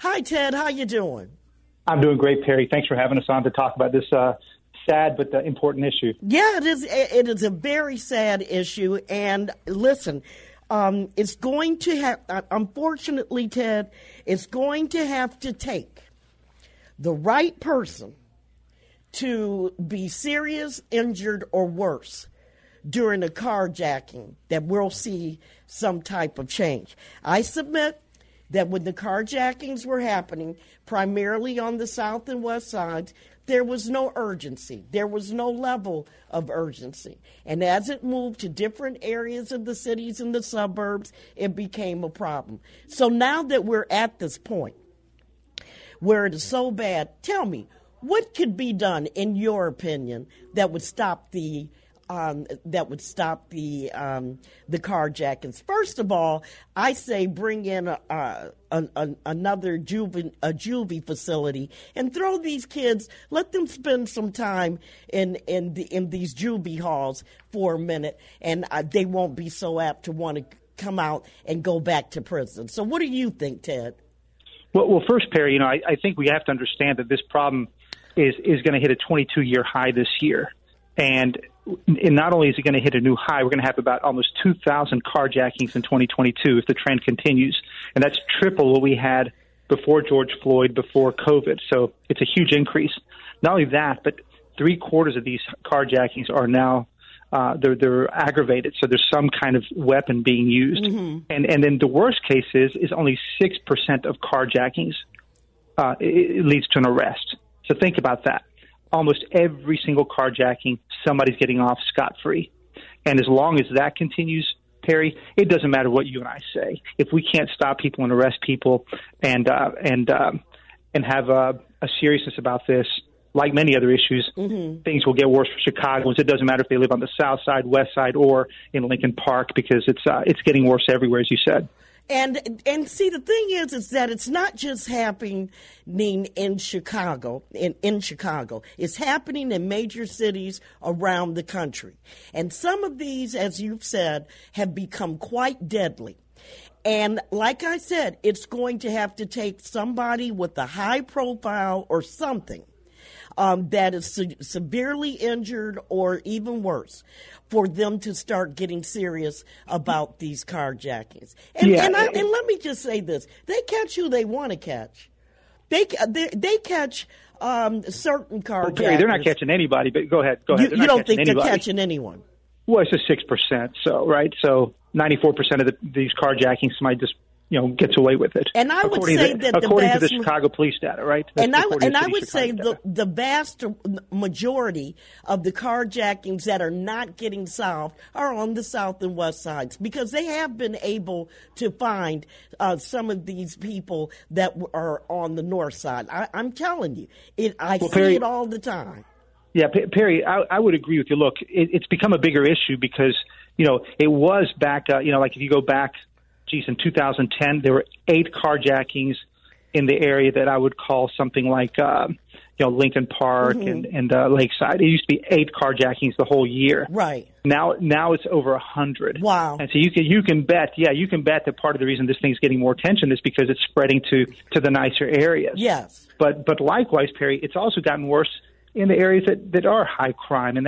Hi, Ted. How you doing? I'm doing great, Perry. Thanks for having us on to talk about this sad but important issue. Yeah, it is. It is a very sad issue. And listen, it's going to have, unfortunately, Ted, it's going to have to take the right person to be serious, injured, or worse during a carjacking that we'll see some type of change. I submit that when the carjackings were happening, primarily on the south and west sides, there was no urgency. There was no level of urgency. And as it moved to different areas of the cities and the suburbs, it became a problem. So now that we're at this point where it is so bad, tell me, what could be done, in your opinion, that would stop the carjackings? First of all, I say bring in another juvie facility and throw these kids. Let them spend some time in these juvie halls for a minute, and they won't be so apt to want to come out and go back to prison. So, what do you think, Ted? Well, first, Perry, I think we have to understand that this problem is going to hit a 22-year high this year, and not only is it going to hit a new high, we're going to have about almost 2,000 carjackings in 2022 if the trend continues. And that's triple what we had before George Floyd, before COVID. So it's a huge increase. Not only that, but 3/4 of these carjackings are now they're aggravated. So there's some kind of weapon being used. Mm-hmm. And then the worst case is only 6% of carjackings it leads to an arrest. So think about that. Almost every single carjacking, somebody's getting off scot-free. And as long as that continues, Perry, it doesn't matter what you and I say. If we can't stop people and arrest people and have a seriousness about this, like many other issues, mm-hmm. things will get worse for Chicagoans. It doesn't matter if they live on the south side, west side, or in Lincoln Park, because it's getting worse everywhere, as you said. And see, the thing is that it's not just happening in Chicago. In Chicago, it's happening in major cities around the country. And some of these, as you've said, have become quite deadly. And like I said, it's going to have to take somebody with a high profile or something that is severely injured or even worse for them to start getting serious about these carjackings. And let me just say this. They catch who they want to catch. They catch certain carjackers. Well, Perry, they're not catching anybody, but go ahead. You don't think they're catching anyone? Well, it's just 6%, so, right? So 94% of these carjackings might just gets away with it. And I would say that according to the Chicago police data, right? And I would say the vast majority of the carjackings that are not getting solved are on the south and west sides, because they have been able to find some of these people that are on the north side. I'm telling you, I see it all the time. Yeah, Perry, I would agree with you. Look, it's become a bigger issue because it was back. Like if you go back. In 2010, there were 8 carjackings in the area that I would call something like, Lincoln Park mm-hmm. and Lakeside. It used to be 8 carjackings the whole year. Right. Now it's over 100. Wow. And so you can bet that part of the reason this thing's getting more attention is because it's spreading to the nicer areas. Yes. But likewise, Perry, it's also gotten worse in the areas that are high crime, and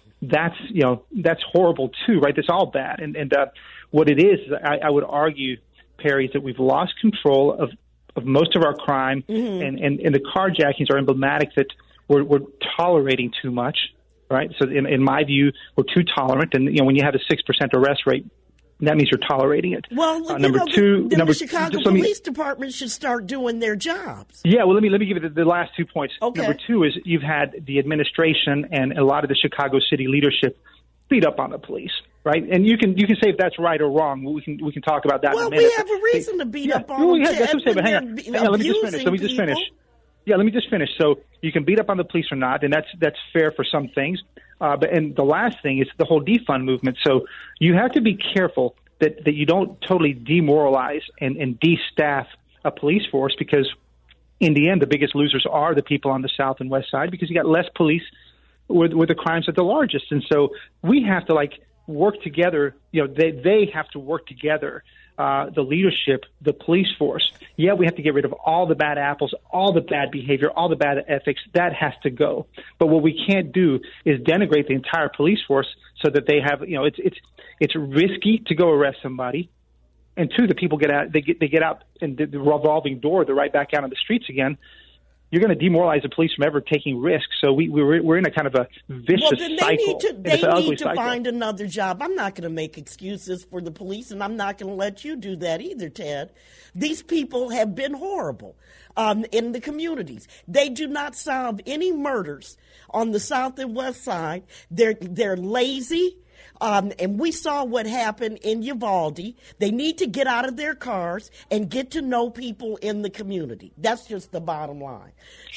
that's horrible too, right? That's all bad. And what it is, I would argue, Perry, is that we've lost control of most of our crime, mm-hmm. and the carjackings are emblematic that we're tolerating too much, right? So in my view, we're too tolerant, and when you have a 6% arrest rate, that means you're tolerating it. Well, the Chicago Police Department should start doing their jobs. Yeah, well, let me give you the last 2 points. Okay. Number 2 is you've had the administration and a lot of the Chicago city leadership beat up on the police, right? And you can say if that's right or wrong. We can talk about that in a minute. Well, we have a reason to beat up on them. Yeah, that's what I'm saying, but hang on. Let me just finish. Yeah, let me just finish. So you can beat up on the police or not, and that's fair for some things. And the last thing is the whole defund movement. So you have to be careful that you don't totally demoralize and de-staff a police force, because in the end, the biggest losers are the people on the south and west side, because you got less police where the crimes are the largest. And so we have to work together. They have to work together the leadership, the police force. Yeah, we have to get rid of all the bad apples, all the bad behavior, all the bad ethics. That has to go. But what we can't do is denigrate the entire police force so that they have, it's risky to go arrest somebody. And two, the people get out, they get out, and the revolving door, they're right back out on the streets again. You're going to demoralize the police from ever taking risks. So we're in a kind of a vicious cycle. They need to find another job. I'm not going to make excuses for the police, and I'm not going to let you do that either, Ted. These people have been horrible in the communities. They do not solve any murders on the South and West Side. They're lazy. And we saw what happened in Uvalde. They need to get out of their cars and get to know people in the community. That's just the bottom line.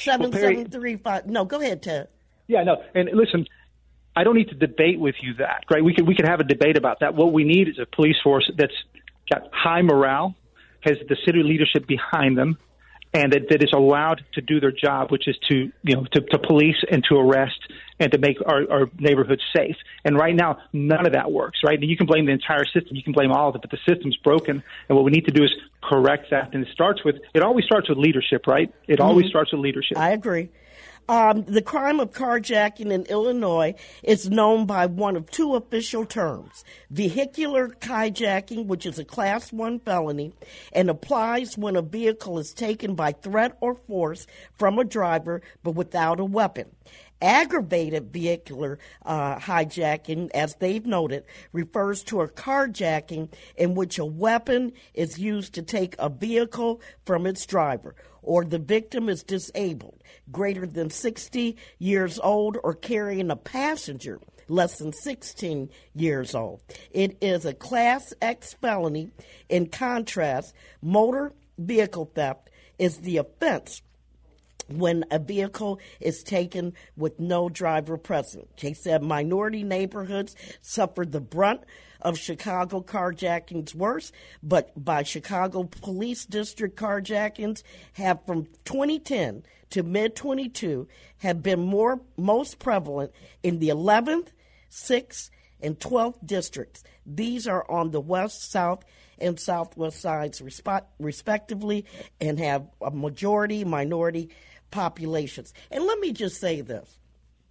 7735. No, go ahead, Ted. Yeah, no. And listen, I don't need to debate with you that, right? We could have a debate about that. What we need is a police force that's got high morale, has the city leadership behind them, and that is allowed to do their job, which is to police and to arrest and to make our neighborhoods safe. And right now, none of that works, right? You can blame the entire system. You can blame all of it, but the system's broken. And what we need to do is correct that. And it always starts with leadership, right? It always starts with leadership. I agree. The crime of carjacking in Illinois is known by one of two official terms: vehicular hijacking, which is a Class 1 felony, and applies when a vehicle is taken by threat or force from a driver but without a weapon. Aggravated vehicular hijacking, as they've noted, refers to a carjacking in which a weapon is used to take a vehicle from its driver, or the victim is disabled, greater than 60 years old, or carrying a passenger less than 16 years old. It is a Class X felony. In contrast, motor vehicle theft is the offense when a vehicle is taken with no driver present. They said minority neighborhoods suffered the brunt of Chicago carjackings worse, but by Chicago Police District carjackings have from 2010 to mid-22 have been most prevalent in the 11th, 6th, and 12th districts. These are on the west, south, and southwest sides respectively, and have a majority, minority populations. And let me just say this.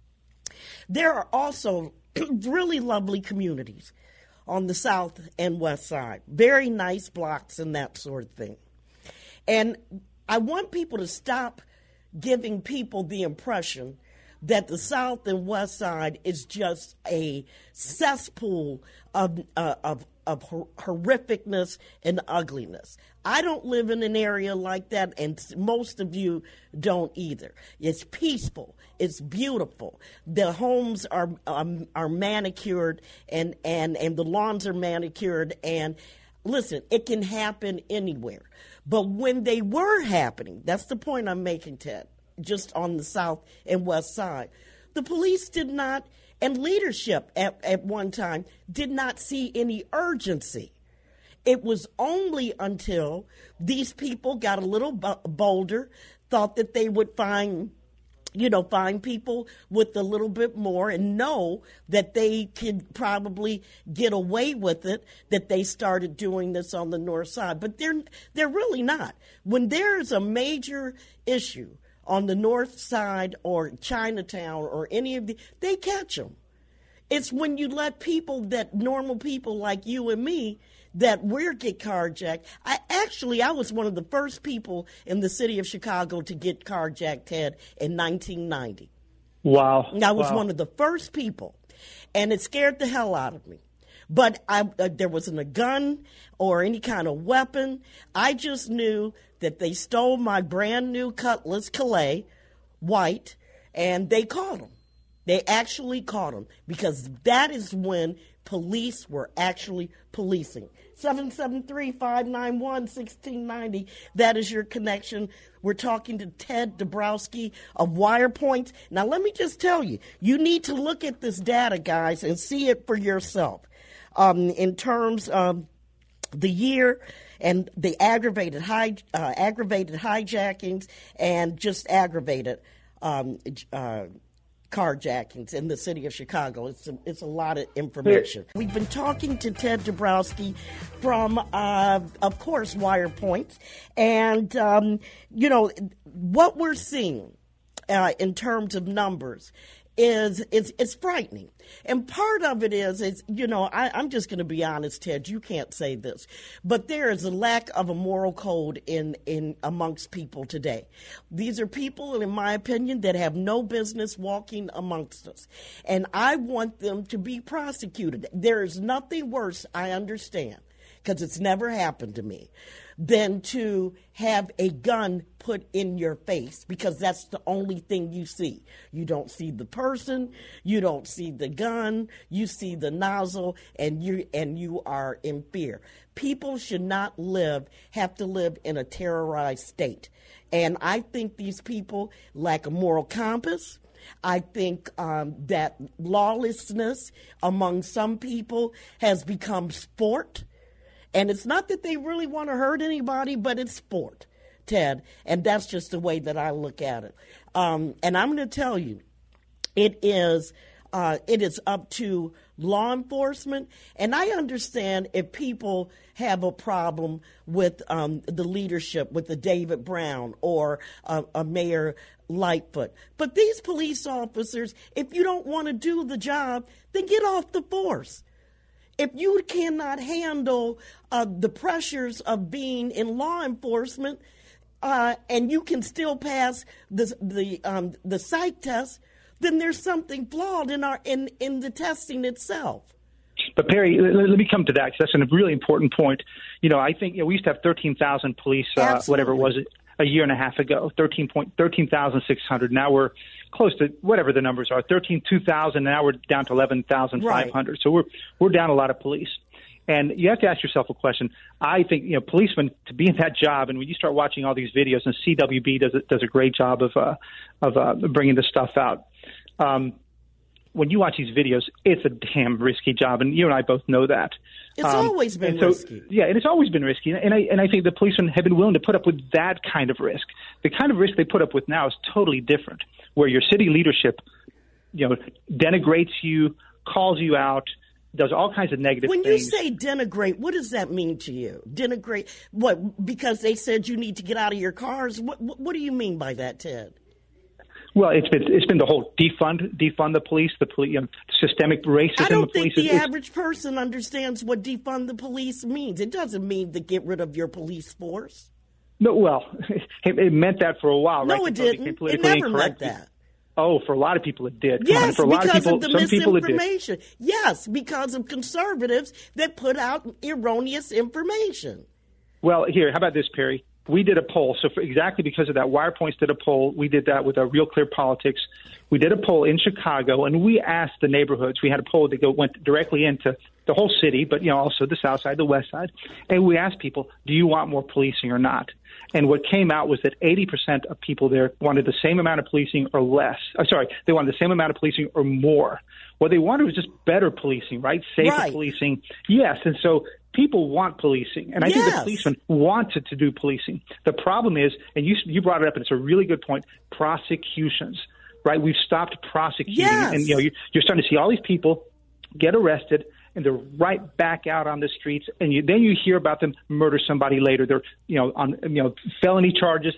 There are also really lovely communities on the south and west side, very nice blocks and that sort of thing. And I want people to stop giving people the impression that the south and west side is just a cesspool of horrificness and ugliness. I don't live in an area like that, and most of you don't either. It's peaceful. It's beautiful. The homes are manicured, and the lawns are manicured. And listen, it can happen anywhere. But when they were happening, that's the point I'm making, Ted, just on the south and west side, the police did not, and leadership at one time did not see any urgency. It was only until these people got a little bolder, thought that they would find people with a little bit more and know that they could probably get away with it, that they started doing this on the north side. But they're really not. When there's a major issue on the north side or Chinatown or any of they catch them. It's when you let normal people like you and me, that we get carjacked. I was one of the first people in the city of Chicago to get carjacked, Ted, in 1990. Wow. I was one of the first people, and it scared the hell out of me. But there wasn't a gun or any kind of weapon. I just knew that they stole my brand new Cutlass Calais, white, and they caught them. They actually caught them, because that is when police were actually policing. 773-591-1690. That is your connection. We're talking to Ted Dabrowski of WirePoint. Now, let me just tell you, you need to look at this data, guys, and see it for yourself. In terms of the year and the aggravated hijackings and just aggravated carjackings in the city of Chicago. It's a lot of information. We've been talking to Ted Dabrowski from, of course, Wire Points. And, what we're seeing in terms of numbers is it's frightening. And part of it is I'm just going to be honest, Ted, you can't say this, but there is a lack of a moral code in amongst people today. These are people, in my opinion, that have no business walking amongst us. And I want them to be prosecuted. There is nothing worse, I understand, because it's never happened to me, than to have a gun put in your face, because that's the only thing you see. You don't see the person, you don't see the gun, you see the nozzle, and you are in fear. People should not have to live in a terrorized state. And I think these people lack a moral compass. I think that lawlessness among some people has become sport. And it's not that they really want to hurt anybody, but it's sport, Ted. And that's just the way that I look at it. And I'm going to tell you, it is up to law enforcement. And I understand if people have a problem with the leadership, with the David Brown or a Mayor Lightfoot. But these police officers, if you don't want to do the job, then get off the force. If you cannot handle the pressures of being in law enforcement, and you can still pass the psych test, then there's something flawed in the testing itself. But Perry, let me come to that, because that's a really important point. I think we used to have 13,000 police, whatever it was, a year and a half ago, 13,600. Now we're close to whatever the numbers are, 2,000. Now we're down to 11,500. Right. So we're down a lot of police. And you have to ask yourself a question. I think, policemen, to be in that job, and when you start watching all these videos, and CWB does a great job of bringing this stuff out. When you watch these videos, it's a damn risky job, and you and I both know that. It's always been risky. Yeah, and it's always been risky. And I think the policemen have been willing to put up with that kind of risk. The kind of risk they put up with now is totally different, where your city leadership, denigrates you, calls you out, does all kinds of negative things. When you say denigrate, what does that mean to you? Denigrate what? Because they said you need to get out of your cars? What do you mean by that, Ted? Well, it's been the whole defund the police, systemic racism. I don't think the average person understands what defund the police means. It doesn't mean to get rid of your police force. No, well, it meant that for a while, right? No, it didn't. It never meant that. Oh, for a lot of people it did. Yes, for a lot because of the some people misinformation. It did. Yes, because of conservatives that put out erroneous information. Well, here, how about this, Perry? We did a poll. So exactly because of that, Wire Points did a poll. We did that with our Real Clear Politics. We did a poll in Chicago, and we asked the neighborhoods. We had a poll that went directly into the whole city, but also the south side, the west side. And we asked people, do you want more policing or not? And what came out was that 80% of people there wanted the same amount of policing or less. They wanted the same amount of policing or more. What they wanted was just better policing, right? Safer policing. Yes, and so people want policing, and I think the policemen wanted to do policing. The problem is, and you brought it up, and it's a really good point, prosecutions, right? We've stopped prosecuting, and you're starting to see all these people get arrested, and they're right back out on the streets, and then you hear about them murder somebody later. They're on felony charges,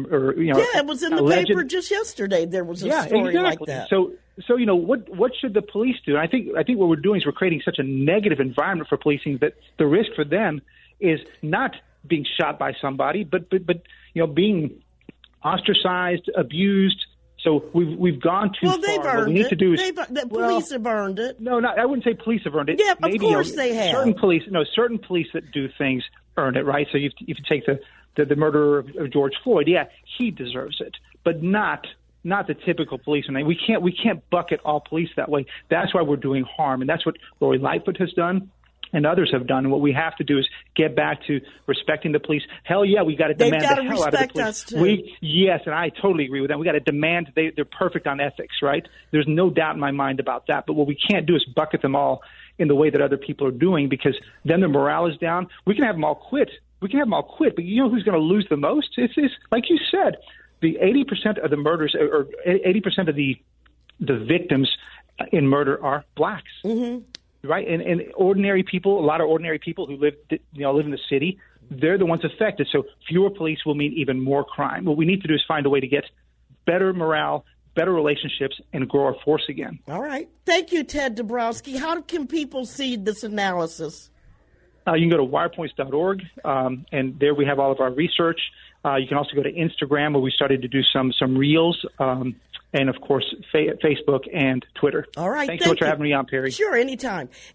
it was in the paper just yesterday. There was a story like that. So what should the police do? And I think what we're doing is we're creating such a negative environment for policing that the risk for them is not being shot by somebody, but being ostracized, abused. So we've gone too far. They've earned what we need it. to do is police have earned it. No, I wouldn't say police have earned it. Yeah, of course they have. Certain police that do things earn it, right? So if you take the murderer of George Floyd, he deserves it, but not the typical policeman. We can't bucket all police that way. That's why we're doing harm, and that's what Lori Lightfoot has done. And others have done. And what we have to do is get back to respecting the police. Hell yeah, we got to demand the hell out of the police. Us too. Yes, and I totally agree with that. We got to demand they're perfect on ethics, right? There's no doubt in my mind about that. But what we can't do is bucket them all in the way that other people are doing, because then their morale is down. We can have them all quit. But you know who's going to lose the most? It's like you said, the 80% of the murders, or 80% of the the victims in murder are blacks. Mm-hmm. Right? And ordinary people, a lot of ordinary people who live in the city, they're the ones affected. So fewer police will mean even more crime. What we need to do is find a way to get better morale, better relationships, and grow our force again. All right. Thank you, Ted Dabrowski. How can people see this analysis? You can go to wirepoints.org, and there we have all of our research. You can also go to Instagram, where we started to do some reels, and, of course, Facebook and Twitter. All right. Thanks so much for having me on, Perry. Sure, anytime.